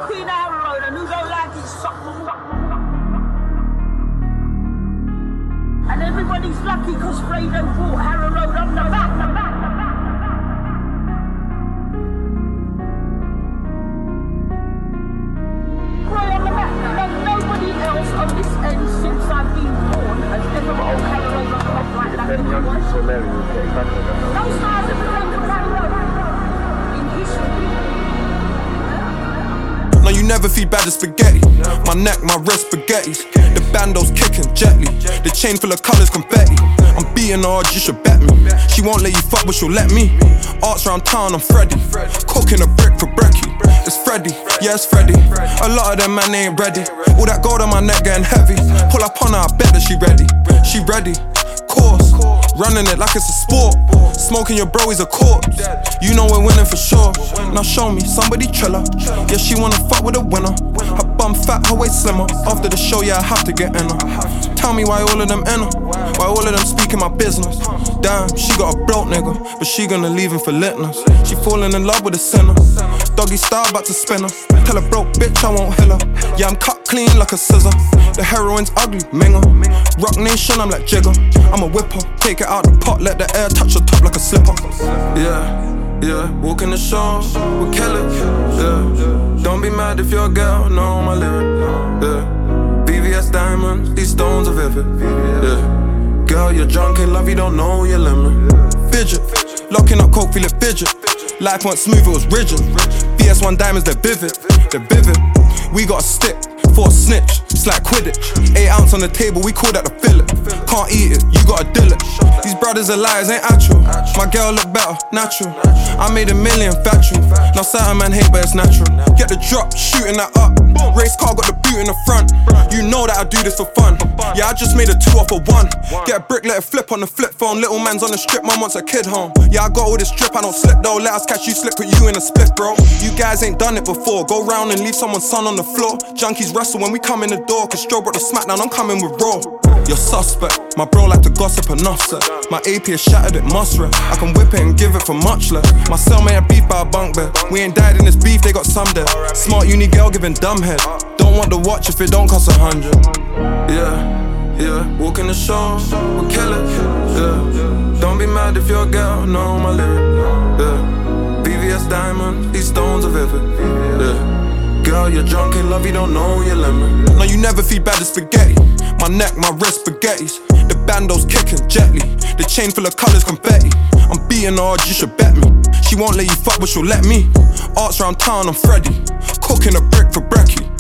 Queen Harrow Road and who don't like it, suck. And everybody's lucky because Fredo brought Harrow Road on the back. Right on the back. Nobody else on this end since I've been born has ever brought Harrow Road on the back like that. No stars ever came from Harrow Road in history. No, you never feed bad as spaghetti. My neck, my wrist, spaghettis. The bando's kicking gently. The chain full of colours, confetti. I'm beating her odds, you should bet me. She won't let you fuck, but she'll let me. Arts round town, I'm Freddy. Cooking a brick for brekkie. It's Freddy, yeah, it's Freddy. A lot of them man ain't ready. All that gold on my neck getting heavy. Pull up on her, I bet that she ready. She ready, course. Running it like it's a sport. Smoking your bro, he's a corpse. You know we're winning for sure. Now show me, somebody chill her. Yeah, she wanna fuck with a winner. Her bum fat, her waist slimmer. After the show, yeah, I have to get in her. Tell me why all of them in her. Why all of them speaking my business. Damn, she got a broke nigga, but she gonna leave him for litness. She falling in love with a sinner. Doggy style about to spin her. Tell a broke bitch I won't hill her. Yeah, I'm cut clean like a scissor. The heroin's ugly, minger. Rock Nation, I'm like Jigger. I'm a whipper, take it out the pot, let the air touch the top like a slipper. Yeah, walking the show, we'll kill it. Yeah, don't be mad if you're a girl, know my lyric. Yeah, VVS diamonds, these stones are vivid. Yeah, girl, you're drunk in love, you don't know your limit. Fidget, locking up coke, feel it fidget. Life wasn't smooth, it was rigid. VS1 diamonds, they're vivid. We got a stick for a snitch, it's like Quidditch. 8 ounce on the table, we call that the fillet. Can't eat it, you gotta dill it. These brothers are liars, ain't actual. My girl look better, natural. I made $1 million factual. Now certain man hate, but it's natural. Get the drop, shooting that up. Race car got the boot in the front. You know that I do this for fun. Yeah, I just made a 2 off of 1. Get a brick, let it flip on the flip phone. Little man's on the strip, mum wants a kid home. Yeah, I got all this drip, I don't slip though. Let us catch you slip, put you in a split, bro. You guys ain't done it before. Go round and leave someone's son on the floor. Junkies wrestle when we come in the door. Cause Stroh brought the smackdown, I'm coming with raw. You're suspect, my bro like to gossip enough set. My AP is shattered, it must rest. I can whip it and give it for much less. My cellmate had beef by a bunk bed. We ain't died in this beef, they got some there. Smart uni girl giving dumb head. Don't want the watch if it don't cost 100. Yeah, walking the show, we'll kill it. Yeah, don't be mad if you're a girl, know my lyric. Yeah, VVS diamonds, these stones are vivid. Yeah, girl, you're drunk in love, you don't know your limit. No, you never feed bad as spaghetti. My neck, my wrist, spaghettis. The bando's kicking gently. The chain full of colours, confetti. I'm beating her odds, you should bet me. She won't let you fuck, but she'll let me. Arts round town, I'm Freddy. Cooking a brick for brekkie.